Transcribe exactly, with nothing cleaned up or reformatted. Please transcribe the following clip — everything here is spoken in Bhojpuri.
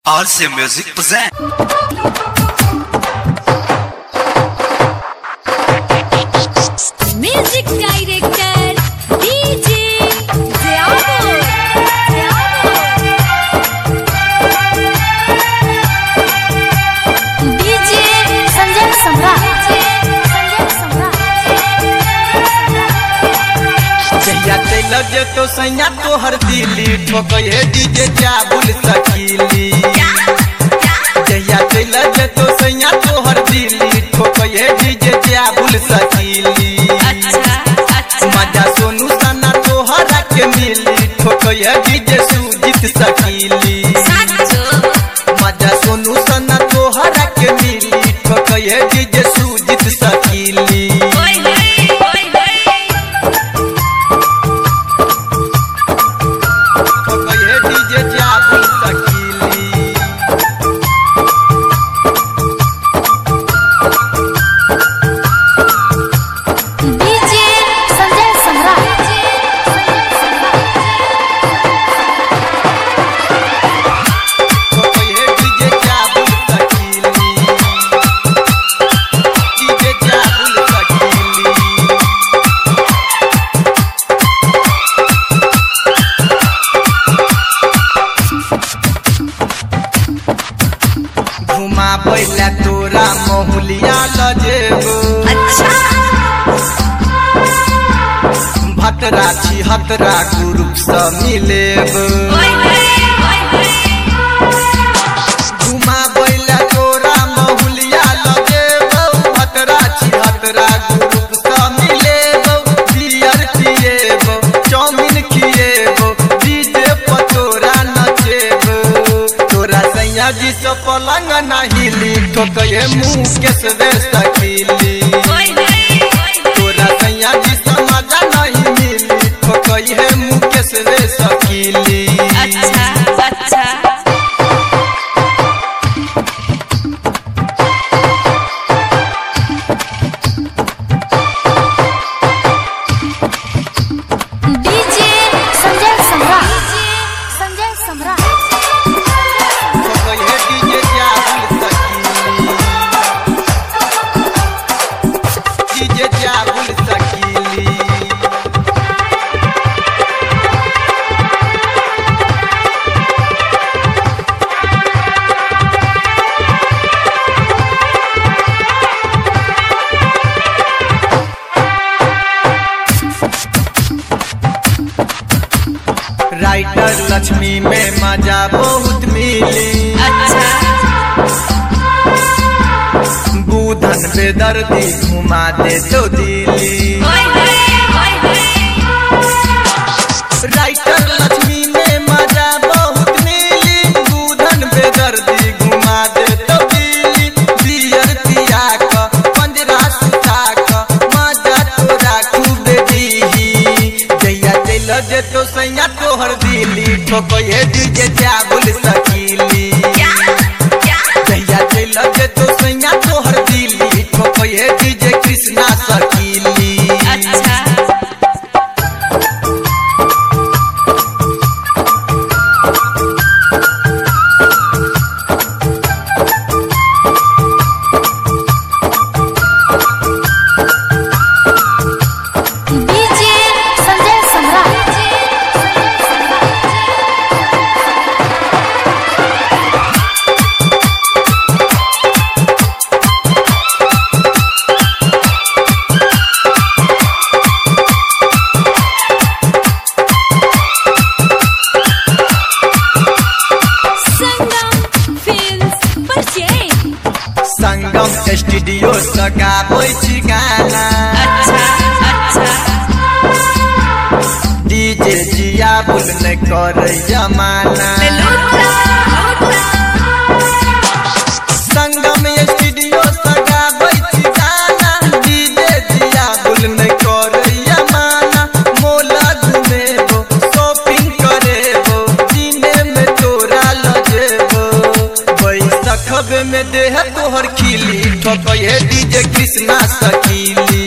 R C Music present. Music director D J Ziabo D J Sanjay Samrat जहिया चल जे तो सैया तोहर दिली ठोकये डीजे चाबुल सकीली जहिया चल जे तो सैया तोहर दिली ठोकये डीजे चाबुल सकीली मजा सोनू सना तोहरा के मिली ठोकये डीजे सुजीत सकीली मजा सोनू सना तोहरा के मिली ठोकये डीजे सुजीत सकीली बैला तोरा महुलिया लजेबो भतरा छिहतरा ग्रुप से मिलेबो घुमा बैला तोरा महुलिया लजेबो भतरा छिहतरा ग्रुप से मिलेबो बियर पिएबो चाउमीन खिएबो डीजे पर तोरा नचेबो तोरा सैया जी से पलंग नहीं ली ठोकये मुँह के सवे सकीली तोरा सैया जी से मजा नहीं मिली ठोकये मुँह के सवे सकीली अच्छा अच्छा डीजे संजय सम्राट संजय सम्राट ठोकये डीजे चाबुल सकीली डीजे चाबुल सकीली राइटर लक्ष्मी में मजा बहुत मिली बूधन बेदर्दी घुमा दे तो दिली राइटर लक्ष्मी में मजा बहुत मिली बूधन बेदर्दी घुमा दे तो दिली बियर पिया का पंजरा सुता का मजा तोरा खूब दीही जैया चल जे तो सैया तोहर दिली ठोकये डीजे चाबुल सकीली जहिया चल जे तो सैया तोहर दिली ठोकये डीजे कृष्णा सकीली अच्छा DJ Sanjay Samrat Sangam films purchase Sangam studio सगाबै छी गाना डीजे जिया बुल ने करे जमाना संगम स्टूडियो सगाबै छी गाना डीजे जिया बुल ने करे जमाना मोला घुमेबो शॉपिंग करेबो दिने में तोरा लजेबो बैसखब में देह तोहर खिली ठोकये डीजे कृष्णा सकीली